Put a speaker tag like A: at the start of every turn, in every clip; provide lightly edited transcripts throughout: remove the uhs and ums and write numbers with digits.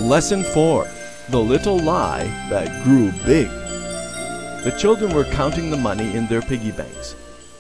A: Lesson 4. The Little Lie That Grew Big. The children were counting the money in their piggy banks.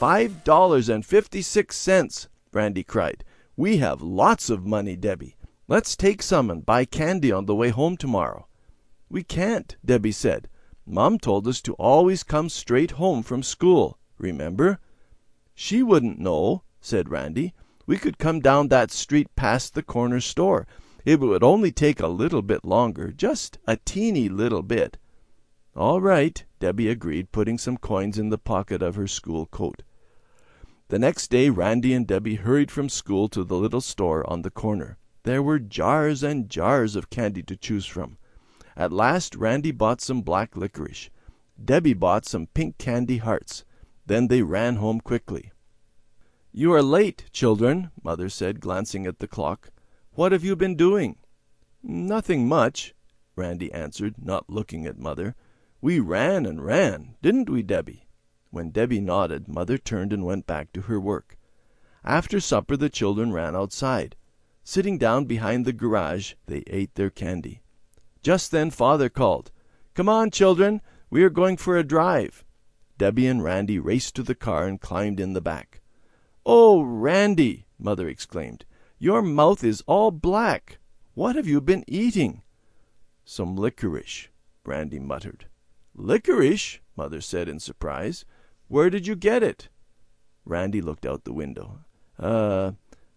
A: $5.56, Randy cried. We have lots of money, Debbie. Let's take some and buy candy on the way home tomorrow. We can't, Debbie said. Mom told us to always come straight home from school, remember? She wouldn't know, said Randy. We could come down that street past the corner store. It would only take a little bit longer, just a teeny little bit. All right, Debbie agreed, putting some coins in the pocket of her school coat. The next day Randy and Debbie hurried from school to the little store on the corner. There were jars and jars of candy to choose from. At last Randy bought some black licorice. Debbie bought some pink candy hearts. Then they ran home quickly. You are late, children, Mother said, glancing at the clock. What have you been doing? Nothing much, Randy answered, not looking at Mother. We ran and ran, didn't we, Debbie? When Debbie nodded, Mother turned and went back to her work. After supper the children ran outside. Sitting down behind the garage, they ate their candy. Just then Father called, Come on, children, we are going for a drive. Debbie and Randy raced to the car and climbed in the back. Oh, Randy, Mother exclaimed, your mouth is all black. What have you been eating? Some licorice, Randy muttered. Licorice? Mother said in surprise. Where did you get it? Randy looked out the window. A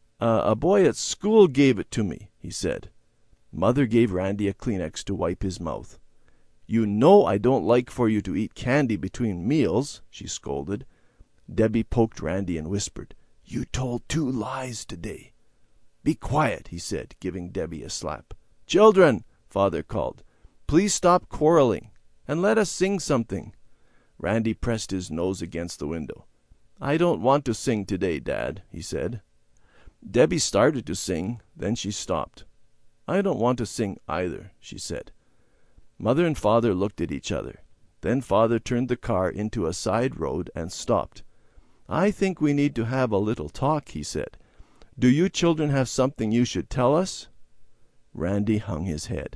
A: boy at school gave it to me, he said. Mother gave Randy a Kleenex to wipe his mouth. You know I don't like for you to eat candy between meals, she scolded. Debbie poked Randy and whispered, You told 2 lies today. Be quiet, he said, giving Debbie a slap. Children, Father called, please stop quarreling and let us sing something. Randy pressed his nose against the window. I don't want to sing today, Dad, he said. Debbie started to sing, then she stopped. I don't want to sing either, she said. Mother and Father looked at each other. Then Father turned the car into a side road and stopped. I think we need to have a little talk, he said. Do you children have something you should tell us? Randy hung his head.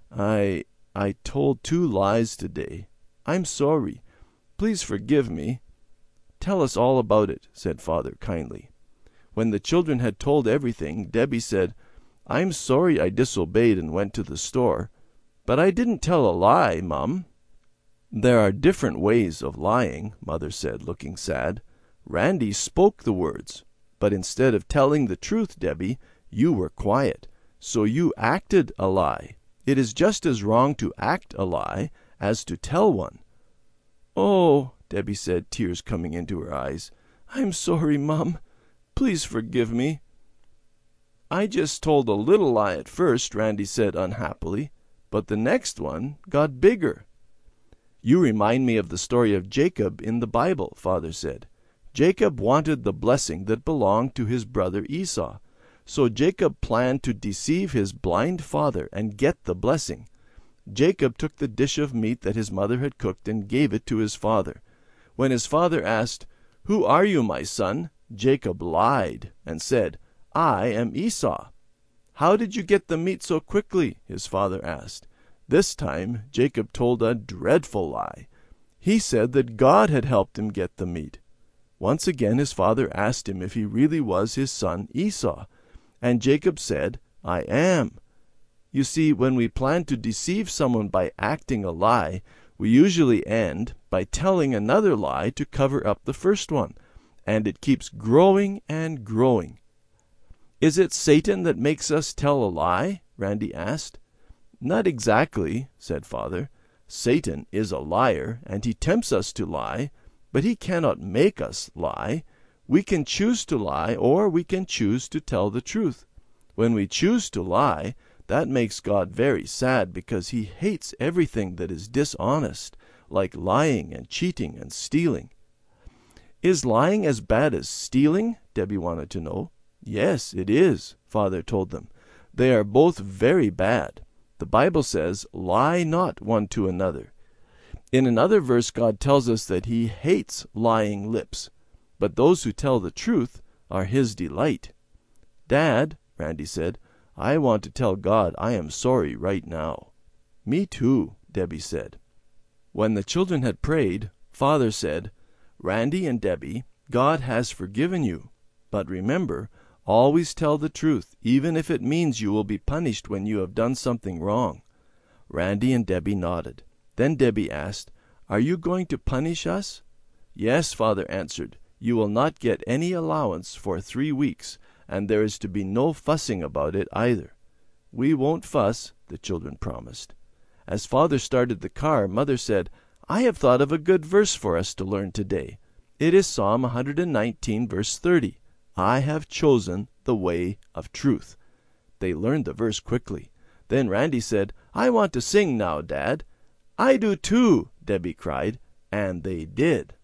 A: I told 2 lies today. I'm sorry. Please forgive me. Tell us all about it, said Father kindly. When the children had told everything, Debbie said, I'm sorry I disobeyed and went to the store, but I didn't tell a lie, Mum. There are different ways of lying, Mother said, looking sad. Randy spoke the words, but instead of telling the truth, Debbie, you were quiet, so you acted a lie. It is just as wrong to act a lie as to tell one. Oh, Debbie said, tears coming into her eyes. I'm sorry, Mum. Please forgive me. I just told a little lie at first, Randy said unhappily, but the next one got bigger. You remind me of the story of Jacob in the Bible, Father said. Jacob wanted the blessing that belonged to his brother Esau, so Jacob planned to deceive his blind father and get the blessing. Jacob took the dish of meat that his mother had cooked and gave it to his father. When his father asked, Who are you, my son? Jacob lied and said, I am Esau. How did you get the meat so quickly? His father asked. This time Jacob told a dreadful lie. He said that God had helped him get the meat. Once again his father asked him if he really was his son Esau, and Jacob said, I am. You see, when we plan to deceive someone by acting a lie, we usually end by telling another lie to cover up the first one, and it keeps growing and growing. Is it Satan that makes us tell a lie? Randy asked. Not exactly, said Father. Satan is a liar, and he tempts us to lie, but he cannot make us lie. We can choose to lie, or we can choose to tell the truth. When we choose to lie, that makes God very sad because he hates everything that is dishonest, like lying and cheating and stealing. Is lying as bad as stealing? Debbie wanted to know. Yes, it is, Father told them. They are both very bad. The Bible says, Lie not one to another. In another verse, God tells us that he hates lying lips, but those who tell the truth are his delight. Dad, Randy said, I want to tell God I am sorry right now." "Me too," Debbie said. When the children had prayed, Father said, "Randy and Debbie, God has forgiven you. But remember, always tell the truth, even if it means you will be punished when you have done something wrong." Randy and Debbie nodded. Then Debbie asked, "Are you going to punish us?" "Yes," Father answered. "You will not get any allowance for 3 weeks, and there is to be no fussing about it either." "We won't fuss," the children promised. As Father started the car, Mother said, "I have thought of a good verse for us to learn today. It is Psalm 119, verse 30. 'I have chosen the way of truth.'" They learned the verse quickly. Then Randy said, "I want to sing now, Dad." "I do too," Debbie cried, and they did.